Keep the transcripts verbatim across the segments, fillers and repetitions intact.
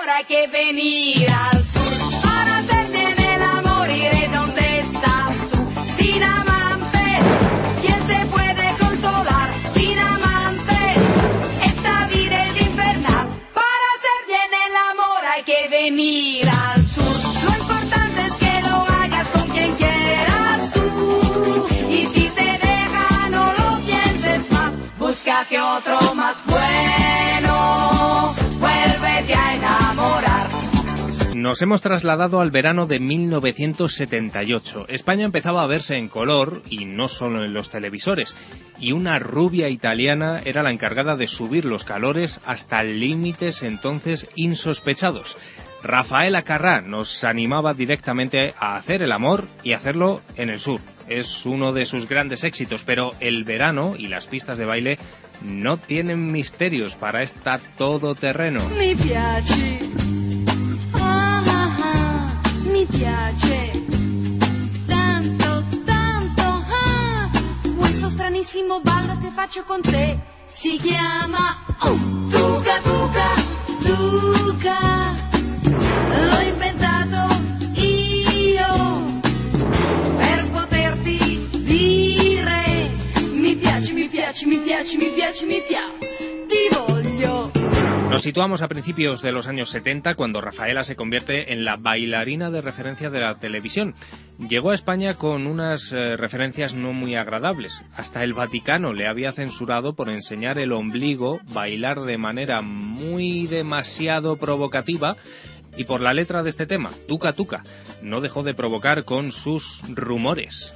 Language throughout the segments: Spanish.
amor hay que venir al sur. Para hacer bien el amor iré donde estás tú. Sin amantes, ¿quién se puede consolar? Sin amantes, esta vida es infernal. Para hacer bien el amor hay que venir al sur. Lo importante es que lo hagas con quien quieras tú. Y si te deja no lo pienses más. Búscate otro más bueno. Vuélvete a enamorar. Nos hemos trasladado al verano de mil novecientos setenta y ocho. España empezaba a verse en color, y no solo en los televisores, y una rubia italiana era la encargada de subir los calores hasta límites entonces insospechados. Rafaela Carrà nos animaba directamente a hacer el amor y hacerlo en el sur. Es uno de sus grandes éxitos, pero el verano y las pistas de baile no tienen misterios para esta todoterreno. Mi piace, ah, ah, ah, mi piace, tanto, tanto, ah, questo stranissimo ballo che faccio con te si chiama oh, Tuca Tuca Tuca, l'ho inventato io per poterti dire mi piace, mi piace, mi piace, mi piace, mi piace, ti voglio. Nos situamos a principios de los años setenta, cuando Rafaela se convierte en la bailarina de referencia de la televisión. Llegó a España con unas eh, referencias no muy agradables. Hasta el Vaticano le había censurado por enseñar el ombligo, bailar de manera muy demasiado provocativa, y por la letra de este tema, Tuca Tuca, no dejó de provocar con sus rumores.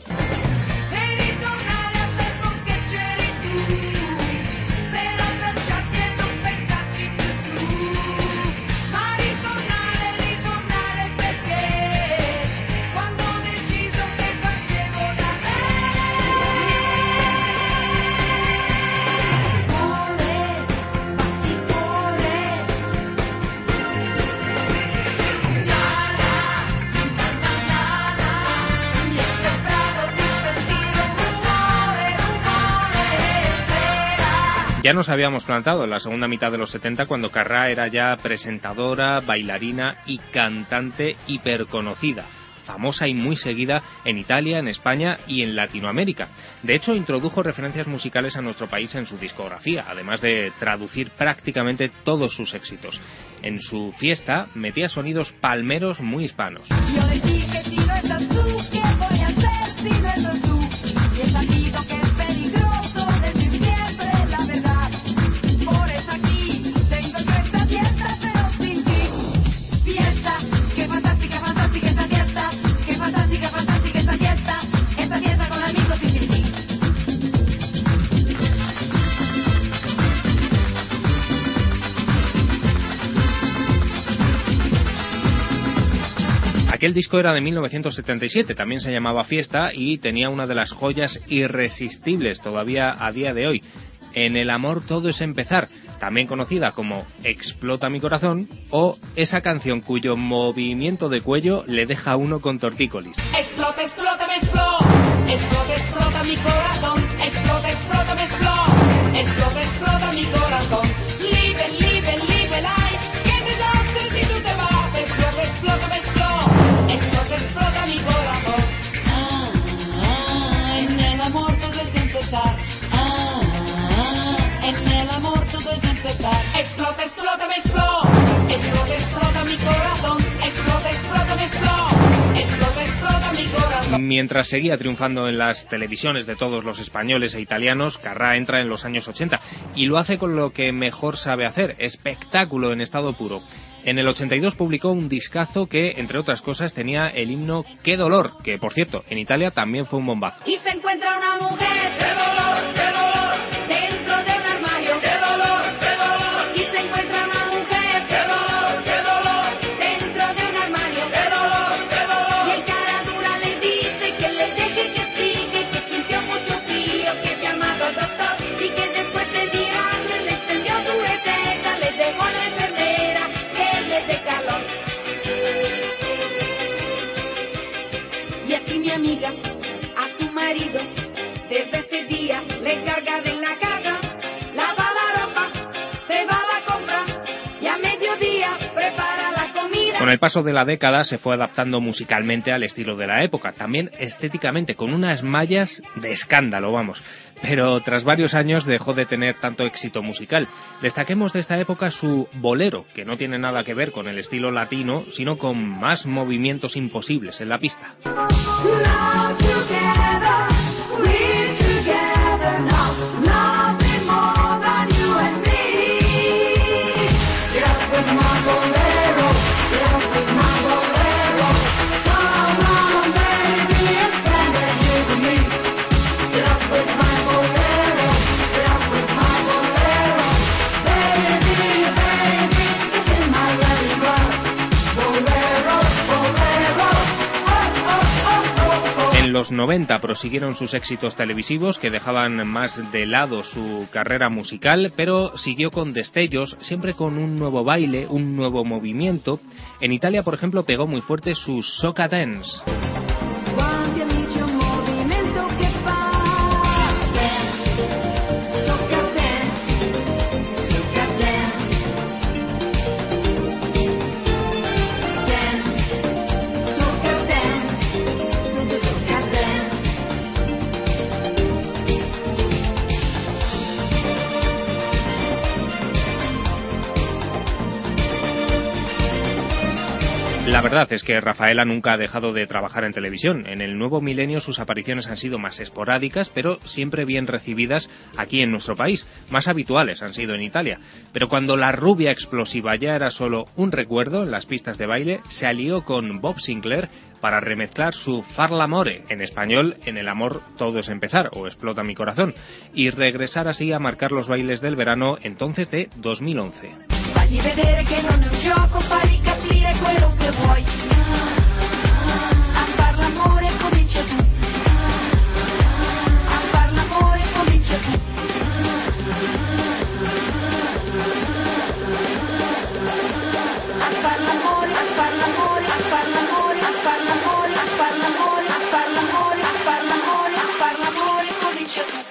Ya nos habíamos plantado en la segunda mitad de los setenta, cuando Carrà era ya presentadora, bailarina y cantante hiperconocida, famosa y muy seguida en Italia, en España y en Latinoamérica. De hecho, introdujo referencias musicales a nuestro país en su discografía, además de traducir prácticamente todos sus éxitos. En su fiesta metía sonidos palmeros muy hispanos. Yo le dije, si no estás tú, ¿qué voy a hacer si no estás tú? Y he sabido que es peligroso decir siempre la verdad. Por eso aquí tengo esta fiesta, pero sin ti. Fiesta, qué fantástica, fantástica esta fiesta. Qué fantástica, fantástica esta fiesta. Esta fiesta con amigos y sin ti. Aquel disco era de mil novecientos setenta y siete, también se llamaba Fiesta y tenía una de las joyas irresistibles todavía a día de hoy. En el amor todo es empezar, también conocida como Explota mi corazón, o esa canción cuyo movimiento de cuello le deja a uno con tortícolis. Explota, explota, me explota. Explota, explota mi corazón. Explota, explota, me explota. Explota, explota mi corazón. Liebe, liebe, liebe, life. Qué desastre si tú te vas. Explota, explota, me explota. Explota, explota mi corazón. Ah, ah, en el amor todo es empezar. Ah, ah, en el amor todo es empezar. Explota, explota, me explota. Explota, explota mi corazón. Explota, explota, me explota. Explota, explota mi corazón. Mientras seguía triunfando en las televisiones de todos los españoles e italianos, Carrà entra en los años ochenta y lo hace con lo que mejor sabe hacer, espectáculo en estado puro. En el ochenta y dos publicó un discazo que, entre otras cosas, tenía el himno Qué dolor, que por cierto, en Italia también fue un bombazo. Y se encuentra una mujer, qué dolor, qué dolor, dentro de un armario, qué dolor, qué dolor. Y se encuentra una mujer, qué dolor, qué dolor, dentro de un armario, qué dolor, qué dolor. Y el cara dura le dice que le deje que sigue, que sintió mucho frío, que ha llamado al doctor y que después de mirarle le extendió su receta, le dejó a la enfermera que le dé calor. Y así mi amiga a su marido desde ese día le carga de la casa, lava la ropa, se va a la compra y a mediodía prepara Con el paso de la década se fue adaptando musicalmente al estilo de la época, también estéticamente, con unas mallas de escándalo, vamos. Pero tras varios años dejó de tener tanto éxito musical. Destaquemos de esta época su bolero, que no tiene nada que ver con el estilo latino, sino con más movimientos imposibles en la pista. En los noventa prosiguieron sus éxitos televisivos que dejaban más de lado su carrera musical, pero siguió con destellos, siempre con un nuevo baile, un nuevo movimiento. En Italia, por ejemplo, pegó muy fuerte su soca dance. La verdad es que Rafaela nunca ha dejado de trabajar en televisión. En el nuevo milenio sus apariciones han sido más esporádicas, pero siempre bien recibidas aquí en nuestro país. Más habituales han sido en Italia. Pero cuando la rubia explosiva ya era solo un recuerdo en las pistas de baile, se alió con Bob Sinclair para remezclar su Far l'amore, en español, En el amor todo es empezar, o Explota mi corazón, y regresar así a marcar los bailes del verano entonces de dos mil once. Fagli vedere che non è un gioco, fagli capire quello che vuoi. A far l'amore comincia tu. A far l'amore comincia tu. A far l'amore, a far l'amore, a far l'amore, a far l'amore, a far l'amore, a far l'amore, a far l'amore, a far l'amore comincia tu.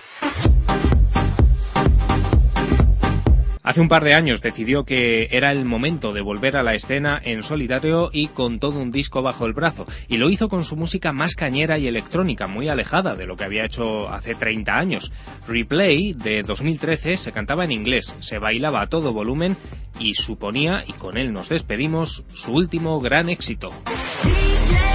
Hace un par de años decidió que era el momento de volver a la escena en solitario y con todo un disco bajo el brazo, y lo hizo con su música más cañera y electrónica, muy alejada de lo que había hecho hace treinta años. Replay, de dos mil trece, se cantaba en inglés, se bailaba a todo volumen y suponía, y con él nos despedimos, su último gran éxito. D J